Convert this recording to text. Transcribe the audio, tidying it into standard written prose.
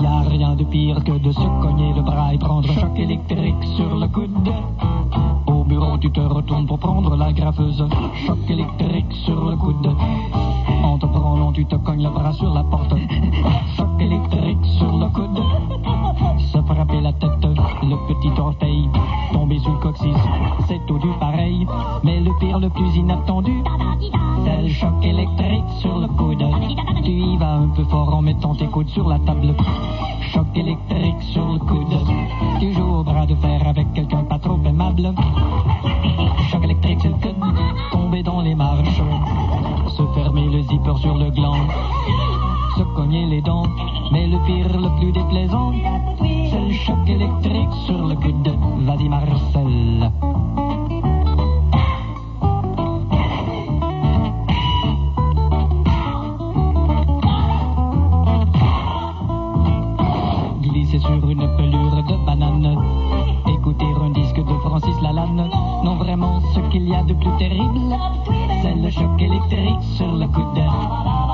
y a rien de pire que de se cogner le bras et prendre un choc électrique sur le coude. Au bureau, tu te retournes pour prendre la graffeuse. Choc électrique sur le coude. En te prenant, tu te cognes le bras sur la porte. Choc électrique sur le coude. Se frapper la tête, le petit orteil, tomber sous le coccyx, c'est tout du pareil. Mais le pire, le plus inattendu, c'est le choc électrique sur le coude. Tu y vas un peu fort en mettant tes coudes sur la table. Choc électrique sur le coude. Tu joues au bras de fer avec quelqu'un pas trop aimable. Choc électrique sur le coude. Tomber dans les marches. Se fermer le zipper sur le gland. Se cogner les dents. Mais le pire, le plus déplaisant, c'est le choc électrique sur le coude. Vas-y Marcel. Glisser sur une pelure de banane, écouter un disque de Francis Lalanne. Non vraiment, ce qu'il y a de plus terrible, c'est le choc électrique sur le coude.